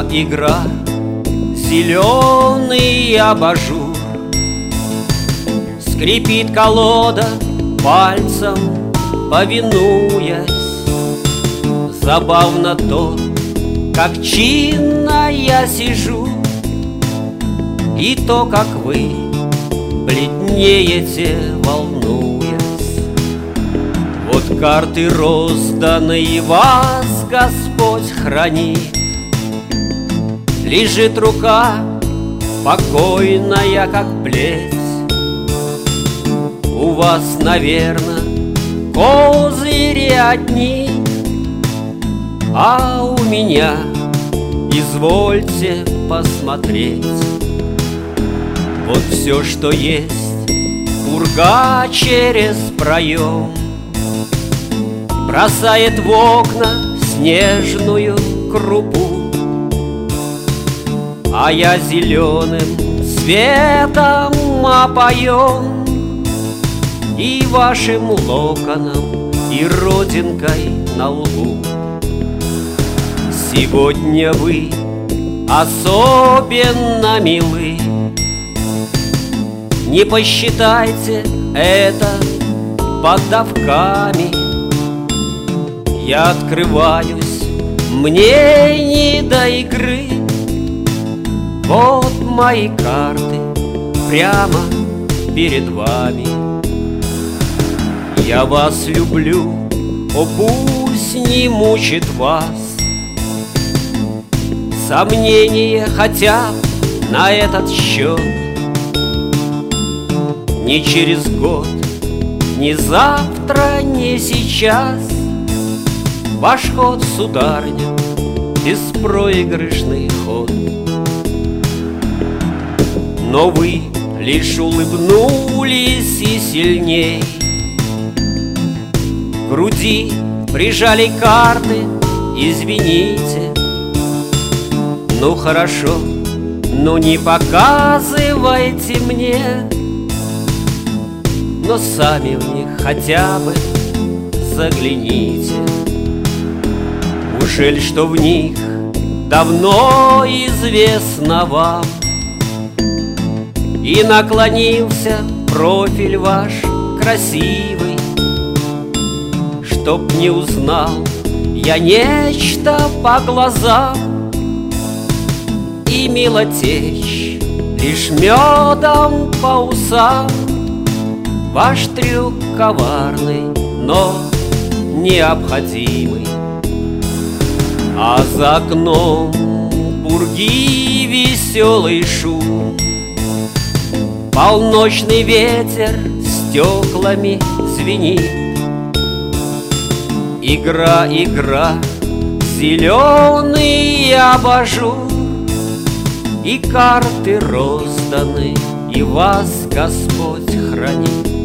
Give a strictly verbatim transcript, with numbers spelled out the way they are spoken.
игра, зеленый абажур. Скрипит колода пальцем, повинуясь. Забавно то, как чинно я сижу, и то, как вы бледнеете, волнуясь. Вот карты розданы, и вас Господь хранит. Лежит рука, покойная, как плеть. У вас, наверно, козыри одни, а у меня, извольте посмотреть. Вот все, что есть, пурга через проем бросает в окна снежную крупу, а я зеленым светом опоен и вашим локоном, и родинкой на лбу. Сегодня вы особенно милы. Не посчитайте это поддавками. Я открываюсь, мне не до игры. Вот мои карты прямо перед вами. Я вас люблю, о, пусть не мучит вас сомнения хотя на этот счет. Ни через год, ни завтра, ни сейчас ваш ход, сударыня, беспроигрышный ход. Но вы лишь улыбнулись и сильней к груди прижали карты, извините. Ну хорошо, ну не показывайте мне, но сами в них хотя бы загляните. Ужель что в них давно известно вам, и наклонился профиль ваш красивый, чтоб не узнал я нечто по глазам, и мило течь лишь медом по усам. Ваш трюк коварный, но необходимый, а за окном пурги веселый шум. Полночный ветер стеклами звенит. Игра, игра, зеленый абажур, и карты розданы, и вас Господь хранит.